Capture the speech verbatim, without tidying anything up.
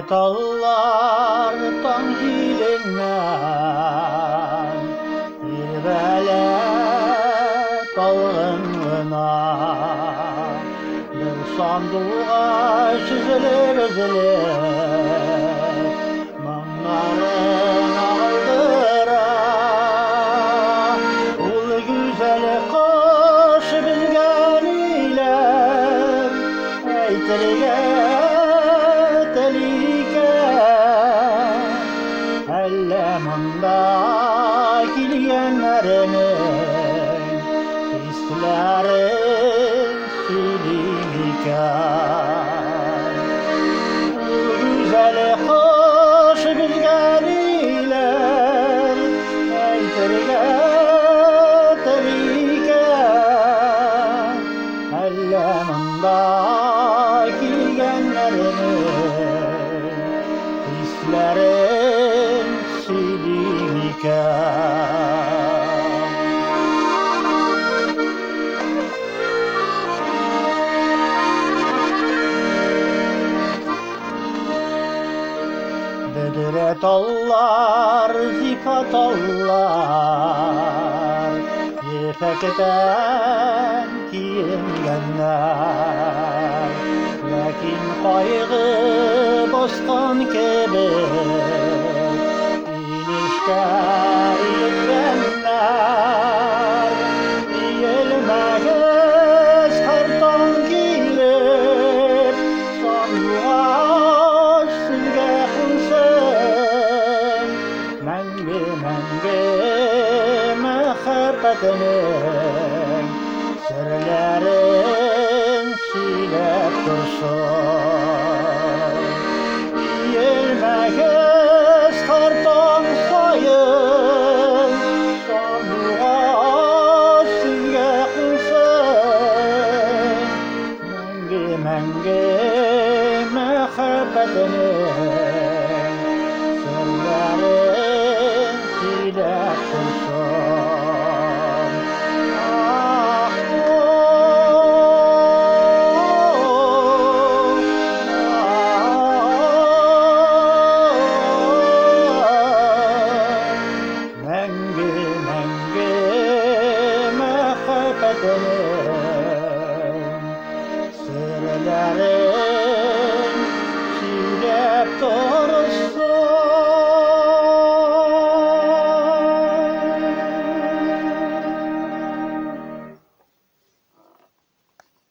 tağlardan hilinmem bir bele dalgınlığına bir sandığa çizilir üzülür manların aldıra ul güzel kaş bilgen ile eytirgen Ellemunda kilyenlerinin hisleri silimiken güzel hoş güzgeliler eytirgen teriken Ellemunda kilyenlerinin hisleri Bedret ağlar, zifat ağlar Yefekten kiyingenler Lakin kaygı bostan kebir İlişke ilgenler Yelmez kartan girip Sanlığa sizge kulsun Menge menge mehabbetinin Sırların silep dursun Yelmez kartan sayın Sanlığa sizge kulsun Menge menge mehabbetinin Sırların silep dursun Ah oh, ah Menge menge mehabbetinin Sırları